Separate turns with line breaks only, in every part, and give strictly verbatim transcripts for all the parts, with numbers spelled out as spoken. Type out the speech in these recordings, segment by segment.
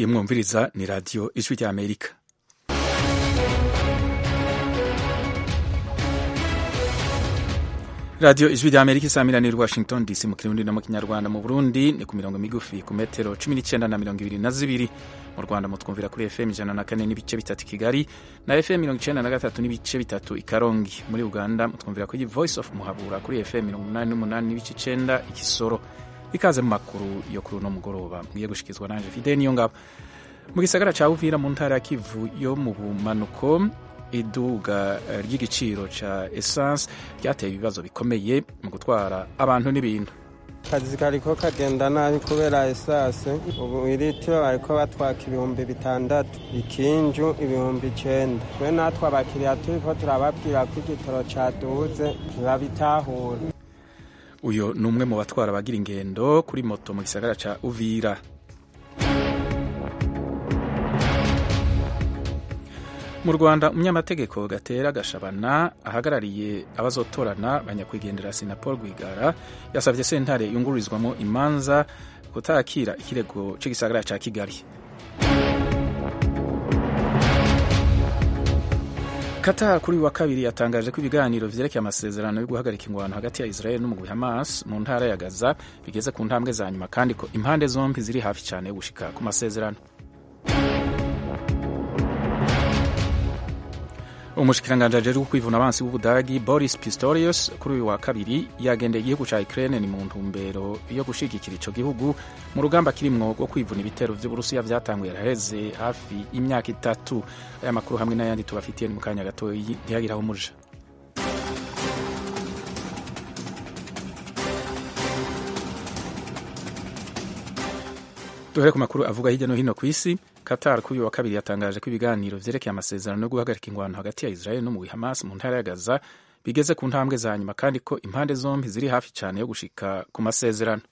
iyi mwumviriza ni radiyo ijwi rya amerika. radiyo ijwi rya amerika isamiraniye Washington D C mu kirundi no mu kinyarwanda. Mu Burundi ni ku mirongo migufi ku metero cumi n'icyenda na mirongo ibiri na zibiri. Mu Rwanda mutwumvira kuri F M ijana na kane n'ibice bitatu Kigali na F M mirongo icyenda na gatatu n'ibice bitatu i Karongi. Muri Uganda mutwumvira kuri Voice of Muhabura kuri F M mirongo umunani n'umunani n'ibice icyenda i Kisoro. Ikaze mu makuru yo kuri uno mugoroba mwiye gushikizwa nanje Fidel Niyongabo. Mu gisagara ca Uvira mu ntara ya Kivu yo mu bumanuko, iduga ry'igiciro ca essence ryateye ibibazo bikomeye mu gutwara abantu n'ibintu.
Kazi kariko kagenda nabi kubera essence. Ubu iritiro ariko batwaka ibihumbi bitandatu, ikinju ibihumbi icenda. Twe natwe abakiriya turiko turababwira ko igitoro caduze ntibabitahura.
Uyo ni umwe mu batwara abagira ingendo kuri moto mu gisagara ca Uvira. Mu Rwanda umunyamategeko Gatera Gashabana ahagarariye abazotorana banyakwigendera Sinapol Rwigara yasavye sentare yungururizwamo imanza kutakira ikirego c'igisagara ca Kigali. Qatar kuri wa kabiri yatangaje ko ibiganiro vyerekeye amasezerano yo guhagarika ingwano hagati ya Israel n'umugwi Hamas mu ntara ya Gaza bigeze ku ntambwe za nyuma kandi ko impande zombi ziri hafi cyane yo gushika ku masezerano. Umushikiranganje ajejwe kwivuna abansi w'Ubudagi Boris Pistorius kuri uyu wa kabiri yagendeye igihugu ca Ukraine ni mu ntumbero yo gushigikira ico gihugu mu rugamba kirimwo rwo kwivuna ibitero vy'Uburusiya vyatanguye raheze hafi imyaka itatu. Aya makuru hamwe n'ayandi tubafitiye mu kanya gato ntiyagiraho umuja. Duhere ku makuru avuga hirya no hino ku isi. Qatar kuri wa kabiri yatangaje ko ibiganiro vyerekeye amasezerano yo guhagarika ingwano hagati ya Israel no mu Hamas mu ntara ya Gaza bigeze ku ntambwe za nyuma kandi ko impande zombi ziri hafi cyane yo gushika ku masezerano.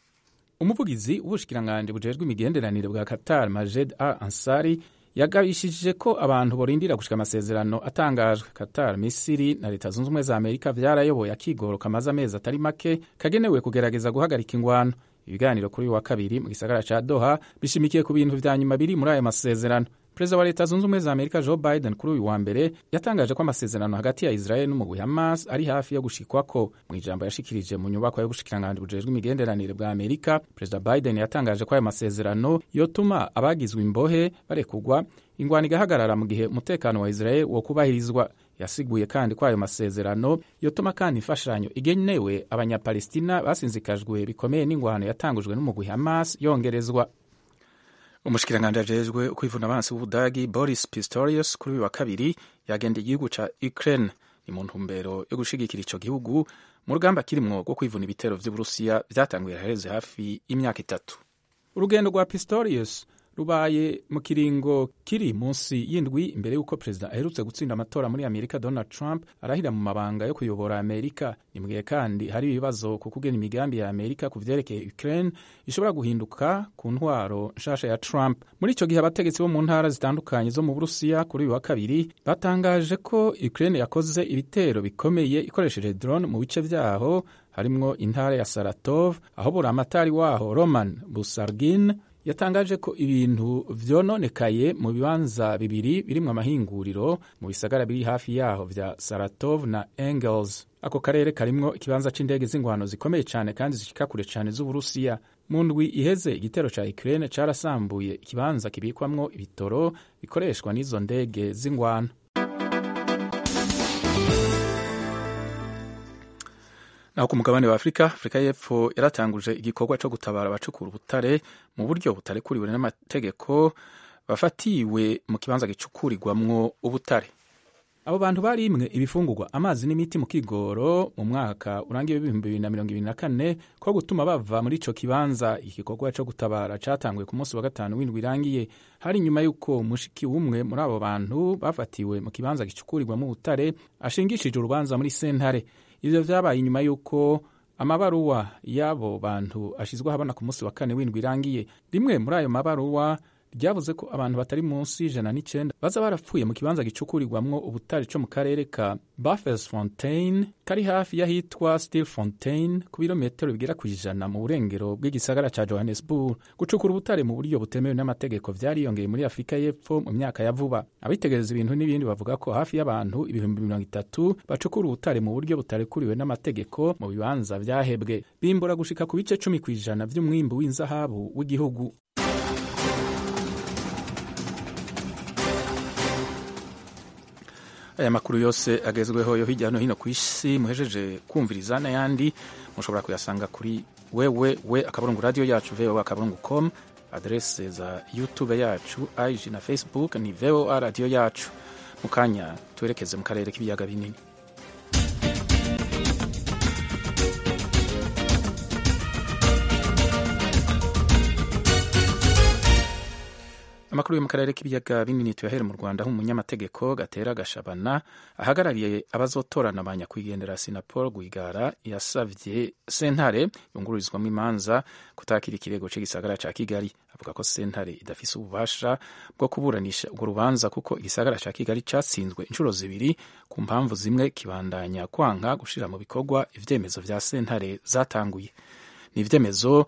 Umuvugizi w'ubushikiranganje bujejwe imigenderanire bwa Qatar Majed Al Ansari yagabishije ko abantu borindira gushika amasezerano atangajwe. Qatar, Misiri na Leta Zunze Ubumwe za Amerika vyarayoboye akigoro kamaze amezi atari make kagenewe kugerageza guhagarika ingwano. Ibiganiro kuri wa kabiri mu gisagara ca Doha bishimikiye ku bintu vya nyuma biri muri aya masezerano. Perezida wa Leta Zunze Ubumwe za Amerika Joe Biden kuri uyu wa mbere yatangaje ko amasezerano hagati ya Israel n'umugwi Hamas ari hafi yo gushikwako. Mu ijambo yashikirije mu nyubako yo gushikiranganje bujejwe imigenderanire bwa Amerika, Perezida Biden yatangaje ko aya masezerano yotuma abagizwe imbohe barekugwa, ingwano igahagarara mu gihe umutekano wa Israel wo kubahirizwa. Yasiguye kandi ko ayo masezerano yotuma kandi imfashanyo igenewe abanyapalestina basinzikajwe bikomeye n'ingwano yatangujwe n'umugwi Hamas yongerezwa. Umushikiranganje ajejwe kwivuna abansi w'Ubudagi Boris Pistorius kuri uyu wa kabiri yagendeye igihugu ca Ukraine ni mu ntumbero yo gushigikira ico gihugu mu rugamba kirimwo rwo kwivuna ibitero vy'Uburusiya vyatanguye hareze hafi imyaka itatu. Urugendo rwa Pistorius rubaye mu kiringo kiri munsi y'indwi imbere y'uko perezida aherutse gutsinda amatora muri Amerika Donald Trump arahira mu mabanga yo kuyobora Amerika. Ni mugihe kandi hari ibibazo ku kugena imigambi ya Amerika ku vyerekeye Ukraine ishobora guhinduka ku ntwaro nshasha ya Trump. Muri ico gihe abategetsi bo mu ntara zitandukanye zo mu Burusiya kuri uyu wa kabiri batangaje ko Ukraine yakoze ibitero bikomeye ikoresheje drone mu bice vyaho harimwo intara ya Saratov aho buramatari waho Roman Busargin yatangaje ko ibintu vyononekaye mu bibanza bibiri birimwo amahinguriro mu bisagara biri hafi yaho vya Saratov na Engels. Ako karere karimwo ikibanza c'indege z'ingwano zikomeye cane kandi zishika kure cane z'Uburusiya. Mu ndwi iheze igitero ca Ukraine carasambuye ikibanza kibikwamwo ibitoro bikoreshwa n'izo ndege z'ingwano. Naho ku mugabane wa Afrika, Afrika y'Epfo yaratanguje igikorwa co gutabara abacukura ubutare mu buryo butarekuriwe n'amategeko bafatiwe mu kibanza gicukurirwamwo ubutare. Abo bantu barimwe ibifungurwa, amazi n'imiti mu kigoro mu mwaka urangiye w'ibihumbi bibiri na mirongo ibiri na kane ko gutuma bava muri ico kibanza. Igikorwa co gutabara catanguye ku munsi wa gatanu w'indwi irangiye hari nyuma y'uko mushiki w'umwe muri abo bantu bafatiwe mu kibanza gicukurirwamwo ubutare ashingishije urubanza muri sentare. Ivyo vyabaye inyuma y'uko amabaruwa y'abo bantu ashizwe habona ku munsi wa kane w'indwi irangiye. Rimwe muri ayo mabaruwa ryavuze ko abantu batari munsi y'ijana n'icenda baza barapfuye mu kibanza gicukurirwamwo ubutare co mu karere ka Baffelsfontein kari hafi y'ahitwa Stilfontein ku birometero bigera ku ijana mu burengero bw'igisagara ca Johannesburg. Gucukura ubutare mu buryo butemewe n'amategeko vyariyongeye muri Afrika y'Epfo mu myaka ya vuba. Abitegereza ibintu n'ibindi bavuga ko hafi y'abantu ibihumbi mirongo itatu bacukura ubutare mu buryo butarekuriwe n'amategeko mu bibanza vyahebwe, bimbura gushika ku bice cumi kw'ijana vy'umwimbu w'inzahabu w'igihugu. Aya makuru yose agezweho yo hirya no hino ku isi muhejeje kumviriza n'ayandi mushobora kuyasanga kuri wewe we akaburungu radio yacu voa akaburungu com, adresse za YouTube yacu, I G na Facebook ni voa radio yacu. Mukanya twerekeze mu karere k'ibiyaga binini. Amakuru yo mu karere k'ibiyaga binini tuyahere mu Rwanda, aho umunyamategeko Gatera Gashabana ahagarariye abazotorana abanyakwigendera Sinapol Rwigara yasavye sentare yungururizwamo imanza kutakira ikirego c'igisagara ca Kigali. Avuga ko sentare idafise ububasha bwo kuburanisha urwo rubanza kuko igisagara ca Kigali catsinzwe inshuro zibiri ku mpamvu zimwe kibandanya kwanka gushira mu bikorwa ivyemezo vya sentare zatanguye. Ni ivyemezo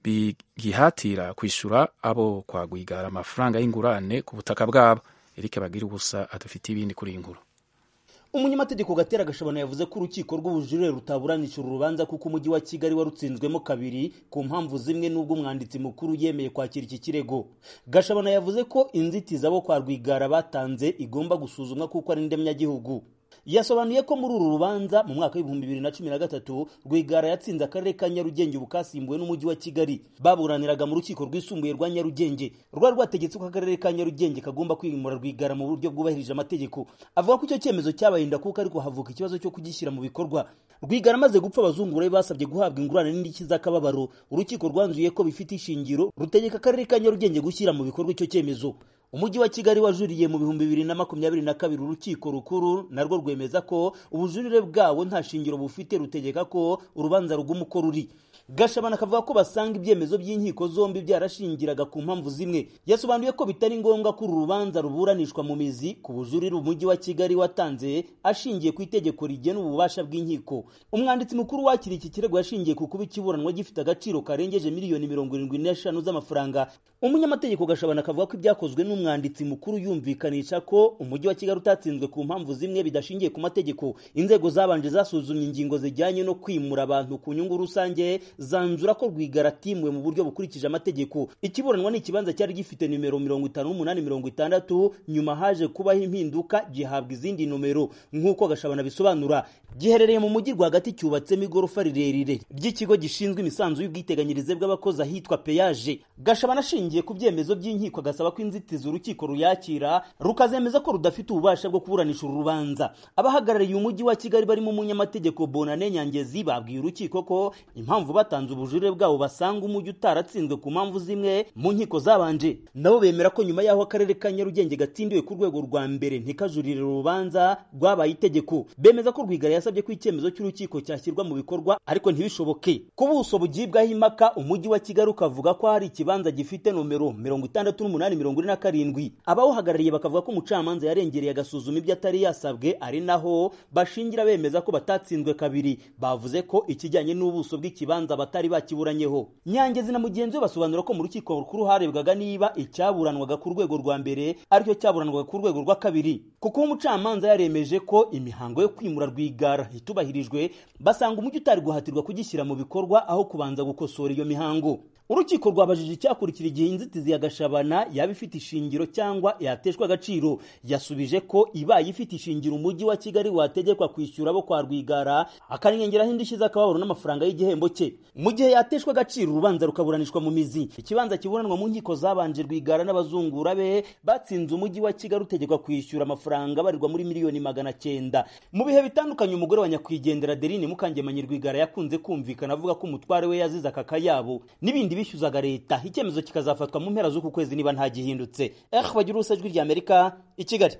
bigihatira kwishura abo kwa Rwigara amafaranga y'ingurane ku butaka bwabo. Eric Bagira ubusa adufite ibindi kuri inkuru.
Umunyamategeko Gatera Gashabana yavuze ko urukiko rw'ubujurire rutaburanisha urubanza kuko umujyi wa Kigali warutsinzwemo kabiri ku mpamvu zimwe n'ubwo umwanditsi mukuru yemeye kwakira iki kirego. Gashabana yavuze ko inzitizi abo kwa Rwigara batanze igomba gusuzumwa kuko ari ndemyagihugu. Yasobanuye ko muri uru rubanza mu mwaka w'ibihumbi bibiri na cumi na gatatu Rwigara yatsinze akarere ka Nyarugenge bukasimbuwe n'umujyi wa Kigali. Baburaniraga mu rukiko rwisumbuye rwa Nyarugenge rwa rwategetse ko akarere ka Nyarugenge kagomba kwimura Rwigara mu buryo bwubahirije amategeko. Avuga ko icyo cyemezo cyabahinda kuko ariko havuka ikibazo cyo kugishyira mu bikorwa. Rwigara amaze gupfa abazungura basabye guhabwa ingurane n'indishyi z'akababaro. Urukiko rwanzuye ko bifite ishingiro rutegeka akarere ka Nyarugenge gushyira mu bikorwa icyo cyemezo. Umujyi wa Kigali wajuriye mu bihumbi bibiri na makumyabiri na kabiri urukiko rukuru narwo rwemeza ko ubujurire bwabo nta shingiro bufite, rutegeka ko urubanza ruguma uko ruri. Gashabana akavuga ko basanga ibyemezo by'inkiko zombi byarashingiraga ku mpamvu zimwe. Yasobanuye ko bitari ngombwa ko uru rubanza ruburanishwa mu mizi ku bujurire umujyi wa Kigali watanze ashingiye ku itegeko rigena ububasha bw'inkiko. Umwanditsi mukuru wakira iki kirego yashingiye ku kuba ikiburanwa gifite agaciro karengeje miliyoni mirongo irindwi n'eshanu z'amafaranga. Umunyamategeko Gashabana akavuga ko ibyakozwe n'umwanditsi mukuru yumvikanisha ko umujyi wa Kigali utatsinzwe ku mpamvu zimwe bidashingiye ku mategeko. Inzego zabanje zasuzumye ingingo zijyanye no kwimura abantu ku nyungu rusange zanzura ko Rwigara timwe mu buryo bukurikije amategeko. Ikiburanwa ni ikibanza cyari gifite numero mirongo itanu n'umunani mirongo itandatu, nyuma haje kubaho impinduka gihabwa izindi numero nk'uko Gashabana bisobanura. Giherereye mu mujyi rwagati, cyubatsemo igorofa rirerire ry'ikigo gishinzwe imisanzu y'ubwiteganyirize bw'abakozi ahitwa Peyaje. Gashabana ashingiye ku byemezo by'inkiko agasaba ko inzitizi urukiko ruyakira rukazemeza ko rudafite ububasha bwo kuburanisha uru rubanza. Abahagarariye umujyi wa Kigali barimo umunyamategeko Bonane Nyangezi babwiye urukiko ko impamvu batanze ubujurire bwabo basanga umujyi utaratsinzwe ku mpamvu zimwe mu nkiko zabanje. Nabo bemera ko nyuma y'aho akarere ka Nyarugenge gatsindiwe ku rwego rwa mbere ntikajurire urubanza rwabaye itegeko. Bemeza ko Rwigara yasabye ko icyemezo cy'urukiko cyashyirwa mu bikorwa ariko ntibishoboke. Ku buso bugibwaho impaka umujyi wa Kigali ukavuga ko hari ikibanza gifite nomero mirongo itandatu n'umunani mirongo ine na karindwi. Abawuhagarariye bakavuga ko umucamanza yarengereye agasuzuma ibyo atari yasabwe, ari naho bashingira bemeza ko batatsinzwe kabiri. Bavuze ko ikijyanye n'ubuso bw'ikibanza batari bakiburanyeho. Nyangezi na mugenzi we basobanura ko mu rukiko rukuru harebwaga niba icyaburanwaga ku rwego rwa mbere aricyo cyaburanwaga ku rwego rwa kabiri. Kuko umucamanza yaremeje ko imihango yo kwimura Rwigara itubahirijwe, basanga umujyi utari guhatirwa kugishyira mu bikorwa aho kubanza gukosora iyo mihango. Urukiko rwabajije icyakurikira igihe inzitizi ya Gashabana yaba ifite ishingiro cyangwa yateshwa agaciro. Yasubije ko ibaye ifite ishingiro umujyi wa Kigali wategekwa kwishyura abo kwa Rwigara akanengeraho indishyi z'akababaro n'amafaranga y'igihembo cye. Mu gihe yateshwa agaciro urubanza rukaburanishwa mu mizi. Ikibanza kiburanwa mu nkiko zabanje Rwigara n'abazungura be batsinze umujyi wa Kigali utegekwa kwishyura amafaranga barirwa muri miliyoni magana cyenda. Mu bihe bitandukanye umugore wa nyakwigendera Adeline Mukangemanyi Rwigara yakunze kumvikana avuga ko umutware we yazize aka kayabo n'ibindi bishyuzaga leta. Icyemezo kikazafatwa mu mpera z'uku kwezi niba nta gihindutse. Eh bagira urusajwi rya Amerika i Kigali.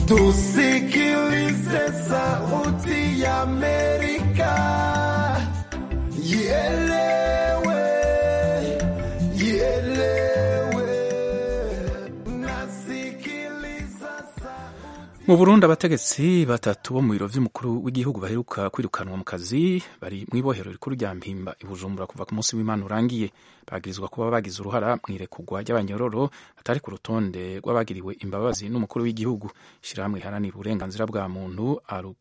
Tusikilize sauti ya Amerika. Yelewe, yelewe.
Mu Burundi abategetsi batatu bo mu biro vy'umukuru w'igihugu baheruka kwirukanwa mu kazi bari mw'ibohero rikuru rya Mpimba i Bujumbura kuva ku munsi w'Imana urangiye. Bagirizwa kuba bagize uruhara mw'irekurwa ry'abanyororo atari ku rutonde rw'abagiriwe imbabazi n'umukuru w'igihugu. Ishirahamwe riharanira uburenganzira bwa muntu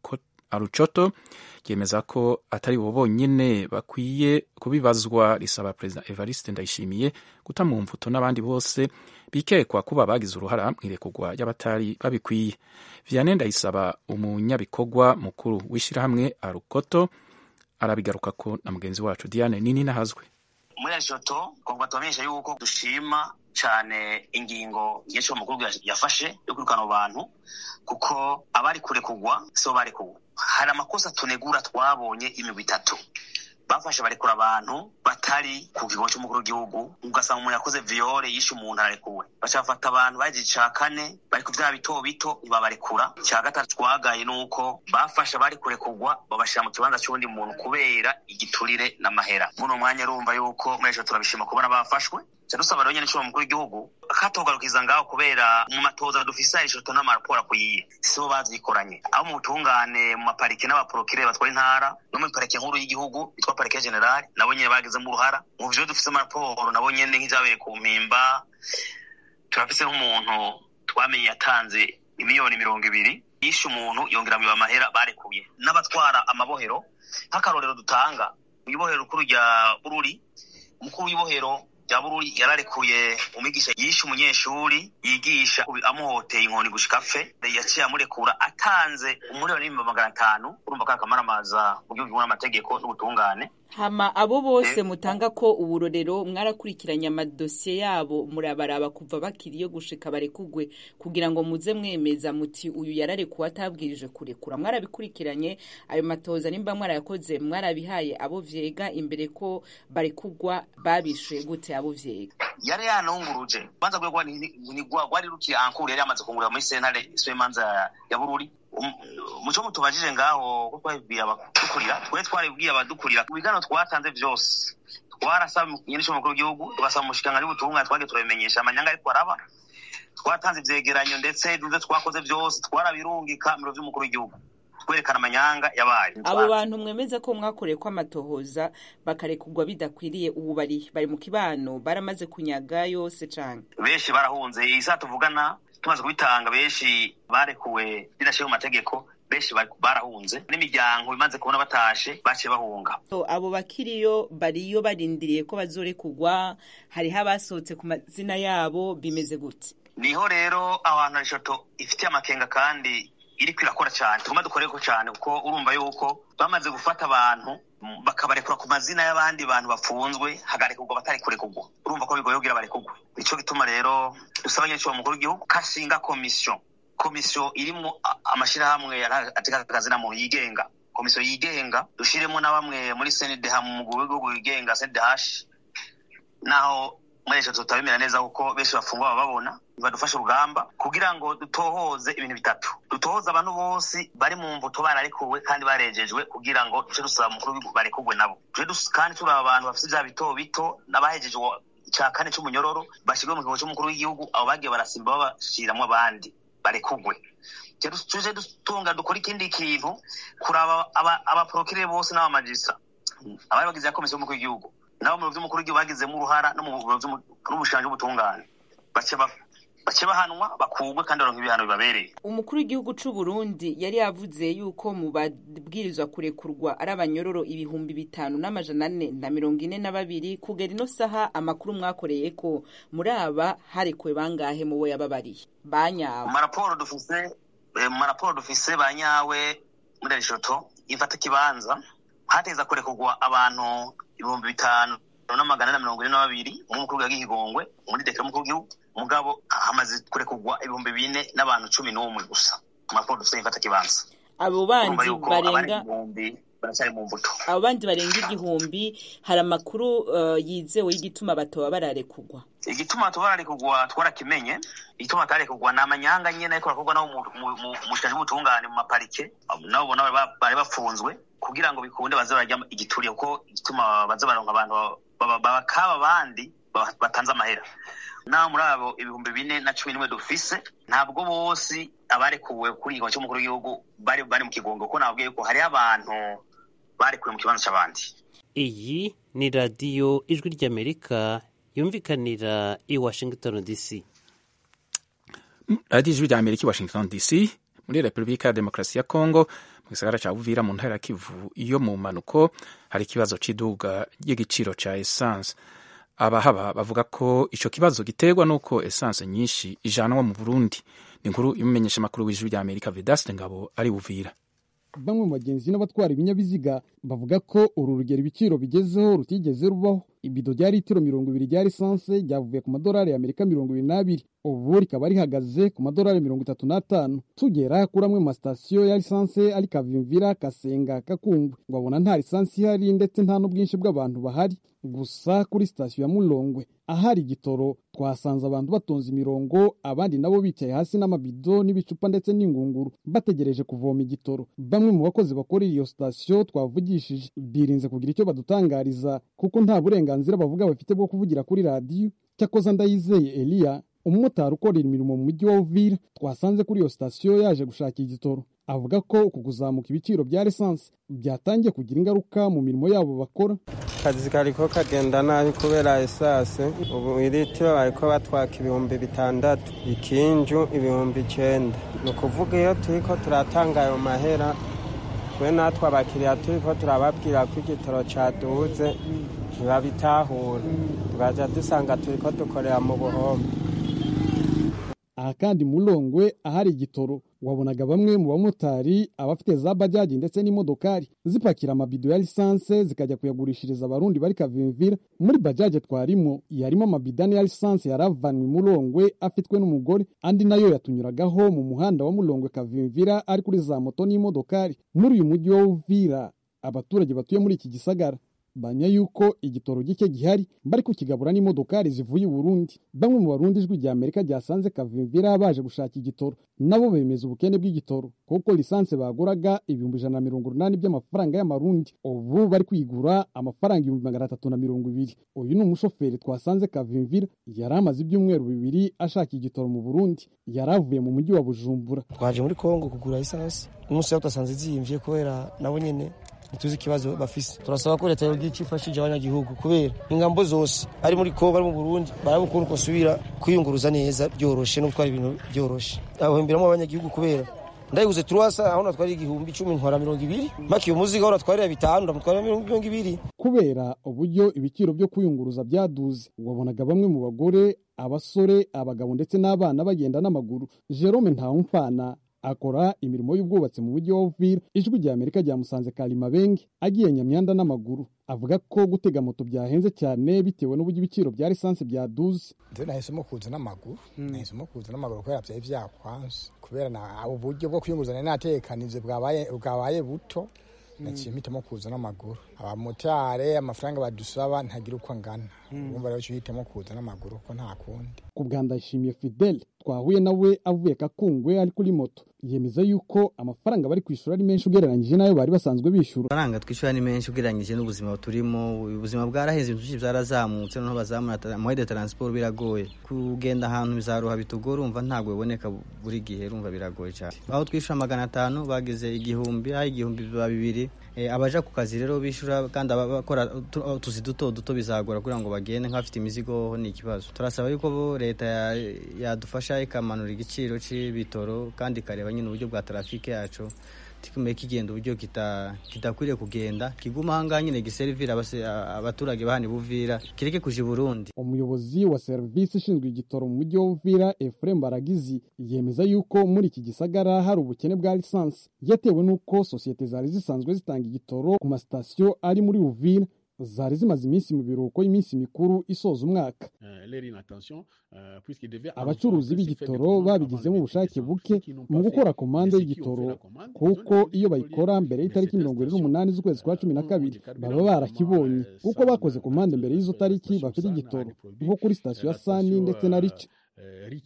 Arucoto ryemeza ko atari bo bonyene bakwiye kubibazwa, risaba Perezida Evariste Ndayishimiye guta mu mvuto n'abandi bose bikekwa kuba bagize uruhara mw'irekurwa ry'abatari babikwiye. Vianney Ndayisaba umunyabikorwa mukuru w'ishirahamwe Arucoto arabigarukako na mugenzi wacu Diane Nini Nahazwe.
Muri Arucoto kongwa twamenyesha yuko dushima cyane ingingo y'icyo mukuru yafashe yo kwirukana abantu kuko abari kurekurwa so bari ku hari amakosa tunegura twabonye imigwi itatu bafashe barekura abantu batari ku kigo cy'umukuru w'igihugu, ugasanga umuntu yakoze viole yishe umuntu ararekuwe, bacafata abantu baje cakane bari ku vya bito bito ntibabarekura. Cya gatatu twagaye nuko bafasha bari kurekurwa babashira mu kibanza cy'undi muntu kubera igiturire n'amahera. Muno mwanya urumva yuko mwesho turabishima kubona bafashwe. Cyadusaba rero nyene cyo mukuru w'igihugu akatogarukiza ngaho kubera mu matoza dufise arishoto n'amaraporo kuyiye sibo bazyikoranye aho mu butungane mu maparike n'abaprokire batwara intara no mu parike nkuru y'igihugu bitwa parike general nabo nyene bagize mu ruhara mu byo dufise amaraporo nabo nyene nk'izabere ku Mpimba. Turafise nk'umuntu twamenye yatanze imiliyoni mirongo ibiri yishe umuntu yongera mu amahera barekuye n'abatwara amabohero. Nk'akarorero dutanga mu ibohero rukuru rya Bururi, mukuru w'ibohero Jabururi yararekuye umigisha yishe umunyeshuri yigisha amuhoteye inkoni gushika fe, yaciye amurekura atanze umuriro magana atanu. Urumva ko akamaramaza mu gihugu n'amategeko n'ubutungane.
Hama abo bose mutanga ko uburorero mwarakurikiranye amadosiye yabo murabaraba kuva bakiriyo gushika barekugwe kugira ngo muze mwemeza muti uyu yararekuwe atabwirije kurekura. Mwarabikurikiranye ayo matoza nimba mwarayakoze mwarabihaye abo vyega imbere ko barekugwa babishuye gute abo vyega?
Yari yanunguruje banza gwegwa ni gwari rukiye ankuru yari amaze kungurira muri sentare Swemanza ya Bururi. Muco mutubajije ngaho ko twabibwiye abadukurira twe twaribwiye abadukurira kubigano twatanze byose twarasaba nyine cyo mukuru w'igihugu tubasaba mushikanga ari butunga twage turabimenyesha amanyanga ariko araba twatanze ivyegeranyo ndetse duze twakoze byose twarabirungika mu biro by'umukuru w'igihugu kwerekana amanyanga yabaye.
Abo bantu mwemeza ko mwakoreye ko amatohoza bakarekugwa bidakwiriye ubu bari bari mu kibano baramaze kunyaga yose canke
benshi barahunze isa tuvugana tumaze kubitanga benshi barekuwe binashiye mu mategeko benshi barahunze n'imiryango bimaze kubona batashe bace bahunga.
So, abo bakiriyo bariyo barindiriye ko bazorekugwa hari habasohotse ku mazina yabo bimeze gute?
Niho rero abantu Arucoto ifite amakenga kandi iri kwirakora cyane tugomba dukoreko cyane kuko urumva yuko bamaze gufata abantu bakabarekura ku mazina y'abandi bantu bafunzwe hagarekugwa batari kurekugwa. Urumva ko bigoye kugira barekugwe. Ico gituma rero dusaba nyacyo mukuru w'igihugu kashinga commission komisiyo irimo amashirahamwe ategakazi na muntu yigenga, komisiyo yigenga dushiremo na bamwe muri C N D H mu rwego yigenga C N D H naho mwesho tutabimera neza kuko benshi bafungwa babona badufasha urugamba kugira ngo dutohoze ibintu bitatu. Dutohoza abantu bose bari mu mvuto bararekuwe kandi barejejwe kugira ngo duce dusaba mukuru barekugwe nabo. Duce kandi turi abantu bafite bya bito bito nabahejeje cyakane cy'umunyororo bashigwe mu kigo cy'umukuru w'igihugu abo bagiye barasimba babashiramwe abandi barekugwe. Tuje dutunga dukora ikindi kintu kuraba abaprokire bose n'abamagistrat abari bagize ya komisiyo y'umukuru w'igihugu nabo mu by'umukuru w'igihugu bagize mu ruhara no mu n'ubushanje butungane bace bace bahanwa bakugwe kandi baronka ibihano bibabereye.
Umukuru w'igihugu c'u Burundi yari yavuze yuko mu babwirizwa kurekurwa ari abanyororo ibihumbi bitanu n'amajana ane na mirongo ine na babiri kugera ino saha amakuru mwakoreye ko muri aba harekuwe bangahe mu bo yababariye banyawe?
Mu maraporo dufise mu maraporo dufise banyawe muri Arucoto ifata kibanza hateza kurekurwa abantu ibihumbi bitanu n'amagana na mirongo ine na babiri mu mukuru w'igihigongwe muri dekere mukuru w'igihugu mugabo hamaze kurekurwa ibihumbi bine n'abantu cumi n'umwe gusa mu maraporo dufise ifata kibanza.
Abo bandi barenga
baracari mu mvuto
abo bandi barenga igihumbi hari amakuru uh, yizewe y'igituma batoba bararekugwa.
Igituma batoba bararekugwa twarakimenye. Igituma batarekugwa n'amanyanga nyene ariko arakorwa nabo mu shanje butungane mu maparike nabo bona bari bafunzwe kugira ngo bikunde baze barajya igituriye kuko igituma baze baronka abantu babakaba bandi batanze amahera. Naho muri abo ibihumbi bine na cumi n'imwe dufise ntabwo bose abarekuwe kuri ikigo cy'umukuru w'igihugu bari bari mu kigongo, ko nabwiye ko hari abantu barekuwe mu kibanza cy'abandi.
Iyi ni radiyo Ijwi ry'Amerika yumvikanira i Washington D C.
radiyo Ijwi ry'Amerika i Washington D C. Muri Repubulika ya Demokarasi ya Kongo mu gisagara ca Uvira mu ntara ya Kivu iyo mu manuko hari ikibazo c'iduga ry'igiciro ca essence. Abahaba bavuga ko ico kibazo giterwa nuko essence nyinshi ijanwa mu Burundi. Ni inkuru imumenyesha makuru w'Ijwi ry'Amerika Vedaste Ngabo ari Uvira.
Bamwe mu bagenzi n'abatwara ibinyabiziga bavuga ko uru rugero ibiciro bigezeho rutigeze rubaho. Ibido rya litiro mirongo ibiri rya essence ryavuye ku madolari y'Amerika mirongo ibiri n'abiri, ubu rikaba rihagaze ku madolari mirongo itatu n'atanu. Tugera kuri amwe mu masitasiyo ya essence ari Kavimvira, Kasenga, Kakungu, babona nta essence ihari ndetse nta n'ubwinshi bw'abantu bahari. Gusa kuri sitasiyo ya Mulongwe ahari igitoro twasanze abantu batonze imirongo, abandi nabo bicaye hasi n'amabido n'ibicupa ndetse n'ingunguru bategereje kuvoma igitoro. Bamwe mu bakozi bakorera iyo sitasiyo twavugishije birinze kugira icyo badutangariza kuko nta burenganzira bavuga bafite bwo kuvugira kuri radiyo. Cyakoze Ndayizeye Elia, umumotari ukorera imirimo mu mujyi wa Uvira, twasanze kuri iyo sitasiyo yaje gushaka igitoro, avuga ko uku kuzamuka ibiciro bya essence byatangiye kugira ingaruka mu mirimo yabo bakora.
Akazi kariko kagenda nabi kubera essence. Ubu iritiro bariko batwaka ibihumbi bitandatu, ikinju ibihumbi icenda. Ni ukuvuga iyo turiko turatanga ayo mahera, twe natwe abakiriya turiko turababwira ko igitoro caduze ntibabitahura, tugaja dusanga turiko dukorera mu buhombe.
Aha kandi Mulongwe ahari igitoro wabonaga bamwe mu bamotari abafite za bajaji ndetse n'imodokari zipakira amabido ya lisanse zikajya kuyagurishiriza abarundi bari Kavimvira. Muri bajaje twarimo yarimo amabidani ya lisanse yaravanwe Mulongwe afitwe n'umugore, andi nayo yatunyuragaho mu muhanda wa Mulongwe Kavimvira ari kuri za moto n'imodokari. Muri uyu mujyi wa Uvira abaturage batuye muri iki gisagara banya yuko igitoro gike gihari bari kukigabura n'imodokari zivuye i Burundi. Bamwe mu Barundi Ijwi ry'Amerika ryasanze Kavimvira baje gushaka igitoro nabo bemeza ubukene bw'igitoro kuko lisanse baguraga ibihumbi ijana na mirongo inani by'amafaranga y'amarundi, ubu bari kwigura amafaranga ibihumbi magana atatu na mirongo ibiri. Uyu ni umushoferi twasanze Kavimvira, yari amaze ibyumweru bibiri ashaka igitoro mu Burundi, yaravuye mu mujyi wa Bujumbura.
Twaje muri Kongo kugura lisanse, umunsi wo twasanze ziyimvye kubera nabo nyene tuzi ikibazo bafise. Turasaba ko leta yogira ifashije abanyagihugu kubera ingambo zose ari muri Kongo ari mu Burundi barabukuru ko subira kwiyunguruza neza byoroshe no gutwara ibintu byoroshe. Ahomberamo abanyagihugu kubera ndayiguze turwasa aho natwari igihumbi icumi ntwara mirongo ibiri, maki umuziga aho natwarira bitanu ndamutwara mirongo ibiri. Kubera uburyo ibiciro byo kuyunguruza byaduze, wabonaga bamwe mu bagore, abasore, abagabo ndetse n'abana bagenda n'amaguru. Jerome Ntawumfana akora imirimo y'ubwubatsi mu mujyi wa Uvira. Ijwi ry'Amerika ryamusanze Kalimabenge agiye Nyamyanda n'amaguru, avuga ko gutega moto byahenze cyane bitewe n'uburyo ibiciro bya lisanse byaduze.
Nze nahisemo kuza n'amaguru, nahisemo kuza n'amaguru kubera byari byakwanze, kubera na uburyo bwo kwiyunguzanya natekanije bwabaye bwabaye buto, naciye mpitamo kuza n'amaguru. Abamotari amafaranga badusaba ntagira uko angana, urumva rero cyihitamo kuza n'amaguru ko nta kundi.
Ku bwa Ndayishimiye Fidel twahuye nawe avuye Kakungwe ari kuri moto, yemeza yuko amafaranga bari kwishura ari menshi ugereranyije nayo bari basanzwe bishura.
Amafaranga twishura ni menshi ugereranyije n'ubuzima turimo, ubuzima bwaraheze, ibintu byarazamutse, no bazamura moyede transport biragoye, kugenda ahantu bizaruha bitugora, urumva ntabwo biboneka buri gihe, urumva biragoye cyane. Aho twishura magana atanu bageze igihumbi, aho igihumbi bibiri. E, abaja ku kazi rero bishura kandi abakora tuzi duto duto bizagora kugira ngo bagende nk'afite imizigo ni ikibazo. Turasaba yuko leta yadufasha ikamanura igiciro c'ibitoro kandi kareba nyine uburyo bwa trafike yacu tikume kigenda uburyo kita kitakwiriye kugenda kiguma hanga nyine giservira abaturage bahani Buvira kireke kuja Burundi.
Umuyobozi wa service ishinzwe igitoro mu mujyi wa Uvira Efrem Baragizi yemeza yuko muri iki gisagara hari ubukene bwa lisanse yatewe nuko societe zari zisanzwe zitanga igitoro ku masitasiyo ari muri Uvira zari zimaze iminsi mu biruhuko y'iminsi mikuru isoza umwaka. Abacuruzi b'igitoro babigizemo ubushake buke mu gukora komande y'igitoro kuko iyo bayikora mbere y'itariki mirongo irindwi n'umunani z'ukwezi kwa cumi na kabiri baba barakibonye kuko bakoze komande mbere y'izo tariki bafite igitoro nko kuri sitasiyo ya Sani ndetse na Richa.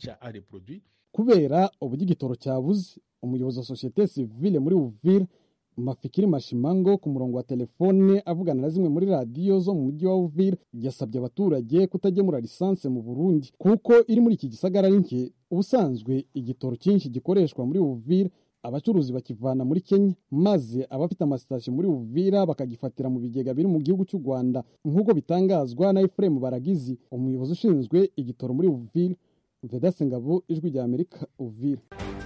Kubera uburyo igitoro cyabuze, umuyobozi wa societe civile muri Uvira Mafikiri Mashimango ku murongo wa telefone avugana na zimwe muri radiyo zo mu mujyi wa Uvira yasabye abaturage kutagemura lisanse mu Burundi kuko iri muri iki gisagara nke. Ubusanzwe igitoro cyinshi gikoreshwa muri Uvira abacuruzi bakivana muri Kenya, maze abafite amasitasiyo muri Uvira bakagifatira mu bigega biri mu gihugu cy'u Rwanda, nk'uko bitangazwa na Ephraim Baragizi, umuyobozi ushinzwe igitoro muri Uvira. Vedase Ngabo, Ijwi rya Amerika, Uvira.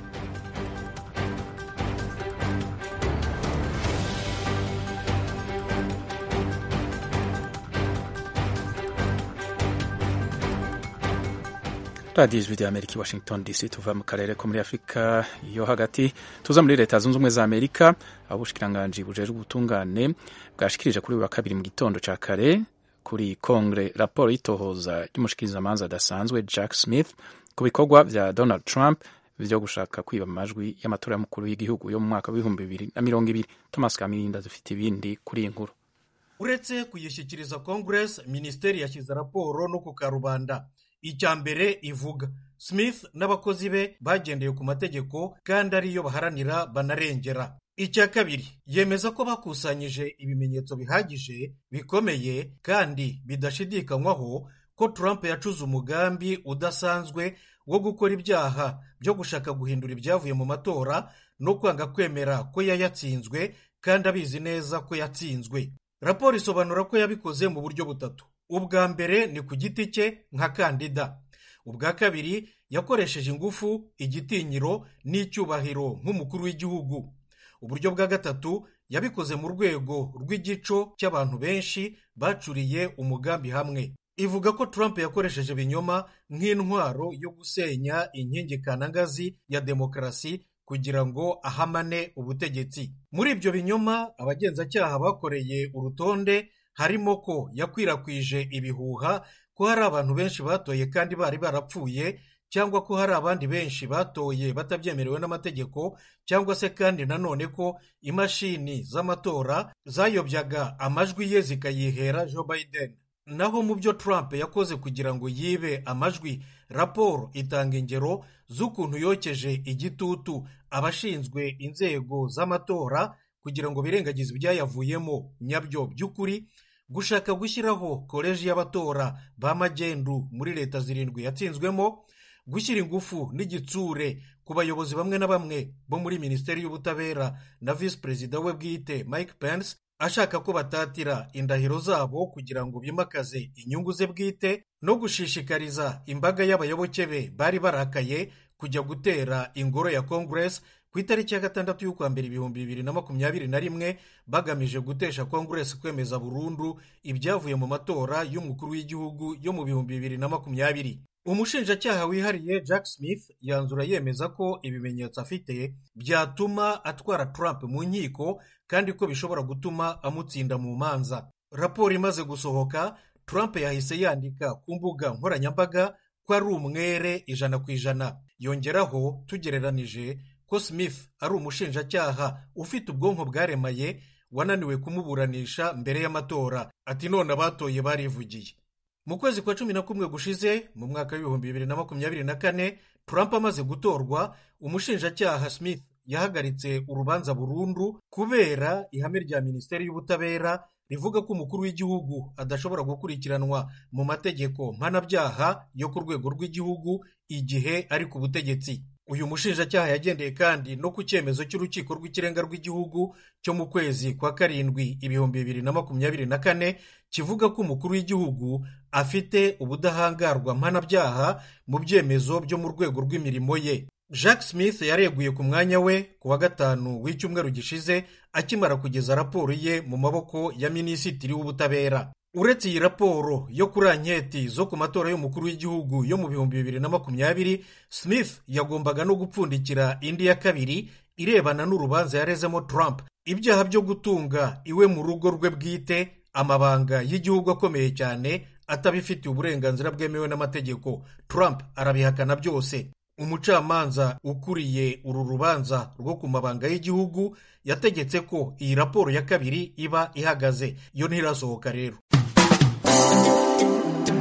radiyo ijwi rya Amerika, Washington D C. Tuva mu karere ko muri Afurika yo hagati tuza muri Leta Zunze Ubumwe za Amerika, aho ubushikiranganji bujejwe ubutungane bwashikirije kuri uyu wa kabiri mu gitondo ca kare kuri Kongre raporo y'itohoza ry'umushikirizamanza adasanzwe Jack Smith ku bikorwa vya Donald Trump vyo gushaka kwiba amajwi y'amatora y'umukuru w'igihugu yo mu mwaka w'ibihumbi bibiri na mirongo ibiri. Thomas Kamirinda dufite ibindi kuri iyi nkuru.
Uretse kuyishyikiriza Congress, Minisiteri yashyize raporo no ku karubanda. Icya mbere ivuga Smith n'abakozi be bagendeye ku mategeko kandi ariyo baharanira banarengera. Icya kabiri yemeza ko bakusanyije ibimenyetso bihagije bikomeye kandi bidashidikanywaho ko Trump yacuze umugambi udasanzwe wo gukora ibyaha byo gushaka guhindura ibyavuye mu matora no kwanga kwemera ko yayatsinzwe kandi abizi neza ko yatsinzwe. Raporo isobanura ko yabikoze mu buryo butatu. Ubwa mbere ni ku giti cye nka kandida. Ubwa kabiri yakoresheje ingufu, igitinyiro n'icyubahiro nk'umukuru w'igihugu. Uburyo bwa gatatu yabikoze mu rwego rw'igico cy'abantu benshi bacuriye umugambi hamwe. Ivuga ko Trump yakoresheje ibinyoma nk'intwaro yo gusenya inkingi kanangazi ya demokarasi kugira ngo ahamane ubutegetsi. Muri ibyo binyoma abagenzacyaha bakoreye urutonde harimo ko yakwirakwije ibihuha ko hari abantu benshi batoye kandi bari barapfuye, cyangwa ko hari abandi benshi batoye batabyemerewe n'amategeko, cyangwa se kandi nanone ko imashini z'amatora zayobyaga amajwi ye zikayihera Joe Biden. Naho mu byo Trump yakoze kugira ngo yibe amajwi, raporo itanga ingero z'ukuntu yokeje igitutu abashinzwe inzego z'amatora kugira ngo birengagize ibyayavuyemo nyabyo by'ukuri, gushaka gushyiraho koleji y'abatora ba magendu muri leta zirindwi yatsinzwemo, gushyira ingufu n'igitsure ku bayobozi bamwe na bamwe bo muri Minisiteri y'Ubutabera na Visi Perezida we bwite Mike Pence, ashaka ko batatira indahiro zabo kugira ngo bimakaze inyungu ze bwite, no gushishikariza imbaga y'abayoboke be bari barakaye kujya gutera ingoro ya Congress ku itariki ya gatandatu y'ukwa mbere ibihumbi bibiri na makumyabiri na rimwe, bagamije gutesha Congress kwemeza burundu ibyavuye mu matora y'umukuru w'igihugu yo mu bihumbi bibiri na makumyabiri. Umushinjacyaha wihariye Jack Smith yanzura yemeza ko ibimenyetso afite byatuma atwara Trump mu nkiko kandi ko bishobora gutuma amutsinda mu manza. Raporo imaze gusohoka, Trump yahise yandika ku mbuga nkoranyambaga ko ari umwere ijana ku ijana. Yongeraho tugereranije ko Smith ari umushinjacyaha ufite ubwonko bwaremaye wananiwe kumuburanisha mbere y'amatora. Ati none abatoye barivugiye. Mu kwezi kwa cumi na kumwe gushize mu mwaka w'ibihumbi bibiri na makumyabiri na kane, Trump amaze gutorwa, umushinjacyaha Smith yahagaritse urubanza burundu kubera ihame rya Minisiteri y'Ubutabera rivuga ko umukuru w'igihugu adashobora gukurikiranwa mu mategeko mpanabyaha yo ku rwego rw'igihugu igihe ari ku butegetsi. Uyu mushinjacyaha yagendeye kandi no ku cyemezo cy'urukiko rw'ikirenga rw'igihugu cyo mu kwezi kwa karindwi ibihumbi bibiri na makumyabiri na kane kivuga ko umukuru w'igihugu afite ubudahangarwa mpanabyaha mu byemezo byo mu rwego rw'imirimo ye. Jack Smith yareguye ku mwanya we ku wa gatanu w'icyumweru gishize akimara kugeza raporo ye mu maboko ya Minisitiri w'Ubutabera. Uretse iyi raporo yo kuri anketi zo ku matora y'umukuru w'igihugu yo mu bihumbi bibiri na makumyabiri, Smith yagombaga no gupfundikira indi ya kabiri irebana n'urubanza yarezemo Trump, ibyaha byo gutunga iwe mu rugo rwe bwite amabanga y'igihugu akomeye cyane atabifitiye uburenganzira bwemewe n'amategeko. Trump arabihakana byose. Umucamanza ukuriye uru rubanza rwo ku mabanga y'igihugu yategetse ko iyi raporo ya kabiri iba ihagaze. Yo ntirasohoka rero.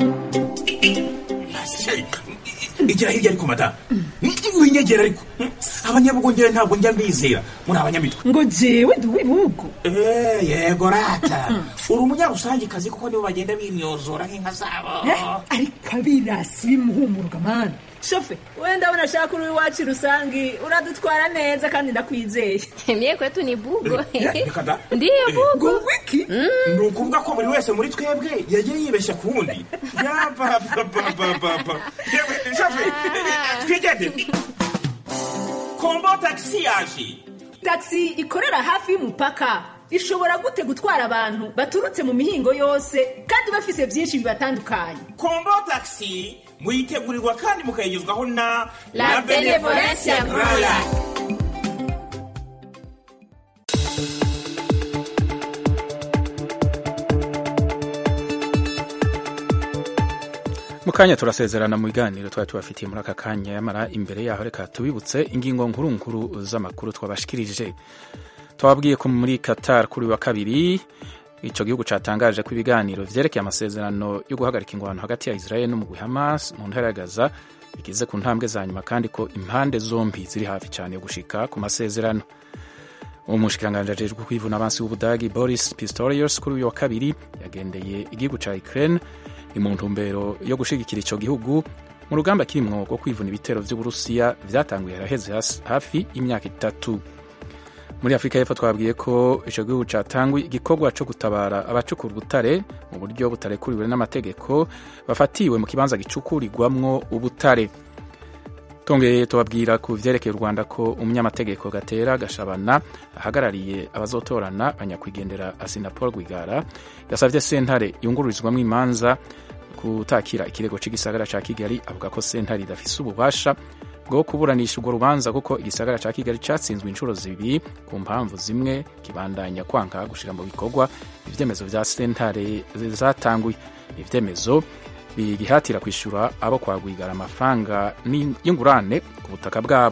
Igira hirya ariko madamu winyegera ariko abanyabugongera ntabwo njya mbizera muri abanyamitwe
ngo jewe ndi uw'ibihugu.
Eh, yego rata uri umunyarusangikazi kuko nibo bagenda bimyozora nk'inka zabo.
Ariko abirasi bimuhumuruka mana. Shofe, wewe ndabona ashaka uri iwacu rusangi uradutwara neza kandi ndakwizeye.
Mie kwetu ni bugo.
Ndiyo bugo.
Wiki? Ni ukuvuga ko buri wese muri twebwe yagiye yibeshya ku wundi. Yapapapapapa. Shofe, twigende. Kombo taxi yaje.
Taxi ikorera hafi y'umupaka. Ishobora gute gutwara abantu baturutse mu mihingo yose kandi bafise byinshi bibatandukanye.
Kombo taxi muyitegurirwa kandi mukayigezwaho na
La Benevolencia Royal.
Mukanya turasezerana mu biganiro twari tubafitiye muri aka kanya, yamara imbere yaho reka tubibutse ingingo nkuru nkuru z'amakuru twabashikirije. Twababwiye ko muri Qatar kuri wa kabiri ico gihugu catangaje ko ibiganiro vyerekeye amasezerano yo guhagarika ingwano hagati ya Israel n'umugwi Hamas mu ntara ya Gaza bigize ku ntambwe za nyuma kandi ko impande zombi ziri hafi cyane yo gushika ku masezerano. Umushikiranganji ajejwe kwivuna abansi w'Ubudagi Boris Pistorius kuri uyu wa kabiri yagendeye igihugu ca Ukraine ni mu ntumbero yo gushigikira ico gihugu mu rugamba kirimwo rwo kwivuna ibitero vy'Uburusiya vyatanguye haraheze hafi imyaka itatu. Muri Afrika y'Epfo twabwiye ko ico gihugu catangwe igikorwa co gutabara abacukura ubutare mu buryo butarekuriwe n'amategeko bafatiwe mu kibanza gicukurirwamwo ubutare. Tongeye tubabwira ku vyerekeye u Rwanda ko umunyamategeko Gatera Gashabana ahagarariye abazotorana banyakwigendera Assinapol Rwigara yasavye sentare yungururizwamwo imanza kutakira ikirego c'igisagara ca Kigali, avuga ko sentare idafise ububasha bwo kuburanisha urwo rubanza kuko igisagara ca Kigali catsinzwe inshuro zibiri ku mpamvu zimwe kibandanya kwanka gushira mu bikorwa ivyemezo vya sentare zatanguye. Ivyemezo bigihatira kwishura abo kwagwigara amafaranga y'ingurane ku butaka bwabo.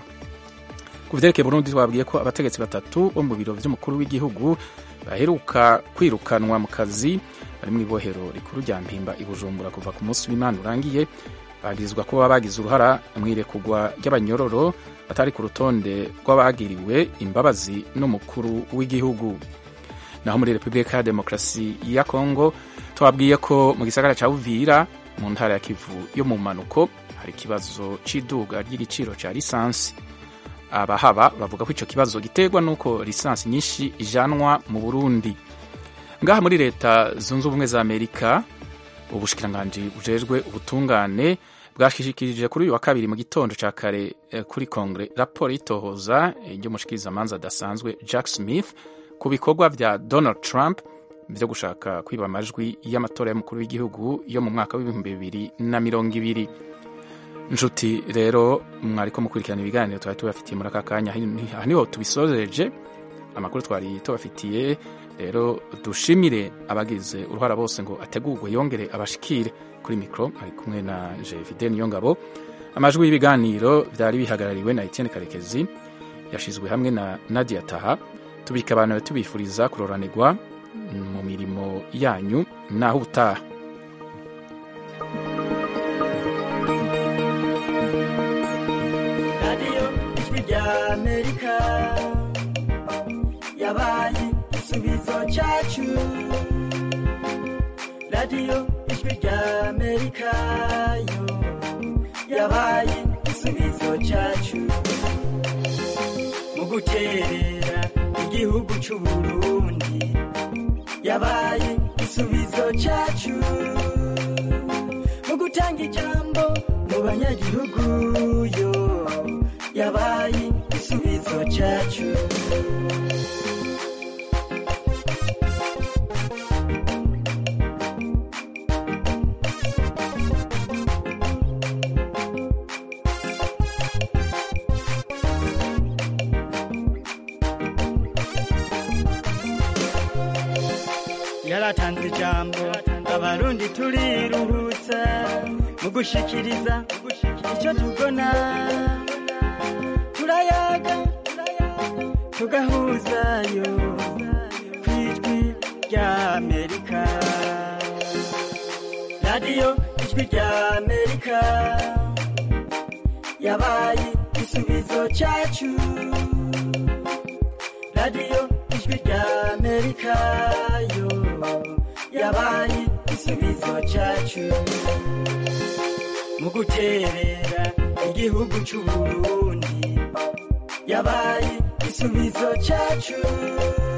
Ku vyerekeye Burundi twabwiye ko abategetsi batatu bo mu biro vy'umukuru w'igihugu baheruka kwirukanwa mu kazi bari mu ibohero rikuru rya Mpimba i Bujumbura kuva ku munsi w'Imana urangiye, bagirizwa ko bagize uruhara mw'irekugwa ry'abanyororo batari ku rutonde rw'abagiriwe imbabazi n'umukuru w'igihugu. Naho muri Repubulika ya Demokarasi ya Kongo twabwiye ko mu gisagara ca Uvira mu ntara ya Kivu yo mu manuko hari ikibazo c'iduga ry'igiciro ca lisansi. Abahaba bavuga ko ico kibazo giterwa nuko lisansi nyinshi ijanwa mu Burundi. Ngaha muri Leta Zunze Ubumwe za Amerika ubushikiranganji bujejwe ubutungane bwashikirije kuri uyu wa kabiri mu gitondo ca kare eh, kuri Kongre raporo itohoza ry'umushikiriza manza dasanzwe Jack Smith ku bikorwa vya Donald Trump vyo gushaka kwiba amajwi y'amatora y'umukuru w'igihugu yo mu mwaka w'ibihumbi bibiri na mirongo ibiri. Njuti rero mwariko mukurikirana ibiganiro twari tubafitiye muri aka kanya, niho tubisozereje amakuru twari tubafitiye. Rero dushimire abagize uruhara bose ngo ategurwe yongere abashikire. Kuri mikro ari kumwe na Jevide Niyongabo. Amajwi y'ibiganiro vyari bihagarariwe na Etienne Karekezi, yashizwe hamwe na Nadia Taha. Tubika abantu tubifuriza kuroranirwa mu mirimo yanyu naho ubutaha.
Radio Ijwi rya Amerika yabaye igisubizo cyacu. Radio Ijwi rya Amerika yo yabaye igisubizo cyacu mu guterera igihugu cy'u Burundi, yabaye igisubizo cyacu mu gutanga ijambo mu banyagihugu yo yabaye igisubizo cyacu. Yaratanze ijambo abarundi turiruhutsa mu gushikiriza icyo tubona, turayaga tugahuzayo ku Ijwi rya Amerika. Radio Ijwi rya Amerika yabaye igisubizo igisubizo cyacu radiyo ijwi rya amerika yo yabaye igisubizo cyacu mu guterera igihugu cy'uburundi yabaye igisubizo cyacu